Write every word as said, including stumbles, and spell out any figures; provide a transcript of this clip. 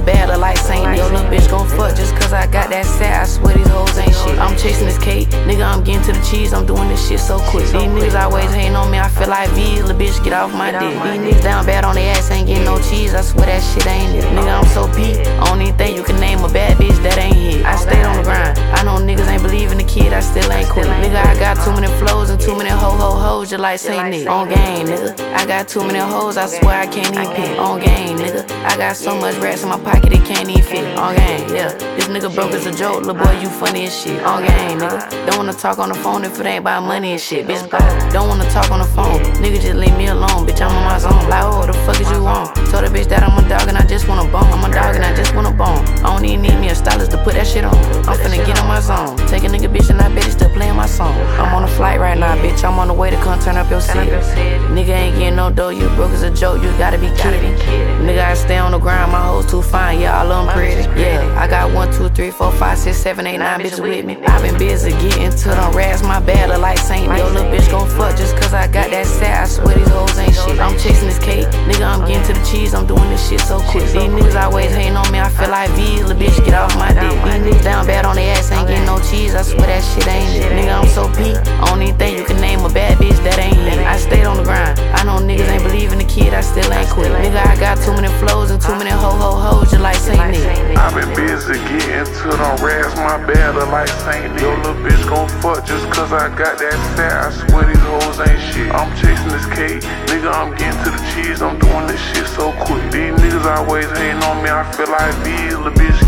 bad, look like Saint Nick. Yo, little bitch gon' fuck just cause I got that set. I swear these hoes ain't shit. I'm chasing this cake, nigga, I'm getting to the cheese. I'm doing this shit so quick. These niggas always hating on me, I feel like V. Little bitch, get off my dick. These niggas down bad on their ass, ain't getting no cheese. I swear that shit ain't it. Nigga, I'm so peak. Only thing you can name a bad bitch that ain't hit. I stayed on the grind. I know niggas ain't believing the kid, I still ain't quit. Nigga, I got too many flows and too many ho ho hoes, just like Saint Nick. On game, nigga. I got too many hoes, I swear I can't even pick. On game, nigga. I got so much racks in my pocket, it can't even fit. On game, yeah. This nigga broke as a joke, little boy, you funny as shit. On game, nigga. Don't wanna talk on the phone if it ain't about money and shit, bitch. Don't wanna talk on the phone, nigga, just leave me alone, bitch. I'm on my zone. Like, oh, what the fuck is you on? Told the bitch that I'm a dog and I just wanna bone. I'm a dog and I just wanna bone. I don't even need me a stylist to put that shit on. I'm finna get in my zone. Take a nigga bitch and I bet he still playing my song. I'm on a flight right now, bitch. I'm on the way to come turn up your city. Nigga ain't getting no dough, you broke as a joke, you gotta be kidding. Nigga, I stay on the grind, my hoes too fine, yeah, all of them pretty. Yeah, I got one, two, three, four, five, six, seven, eight, nine bitches with me. I been busy getting to them rats, my bad look like Saint Nick. Yo, little bitch gon' fuck just cause I got that set. I swear these hoes ain't shit. I'm chasing this cake, nigga, I'm getting to the cheese. I'm doing this shit so quick. These niggas always hating on me, I feel like V. Little bitch, get off my dick. These niggas down bad on their ass, ain't getting no cheese. I swear that shit ain't it. Nigga, I'm so peak. Only thing you can name a bad bitch that ain't hit. I stayed on the grind. I know niggas ain't believing the kid, I still ain't quit. Nigga, I got too many flows and too many ho ho hoes, just like Saint Nick. I been busy getting to them rats, my bad look like Saint Nick. Yo, little bitch gon' fuck just cause I got that set. I swear these hoes ain't shit. I'm chasing this cake, nigga, I'm getting to the cheese. I'm doing this shit so quick. These niggas always hating on me, I feel like V. Little bitch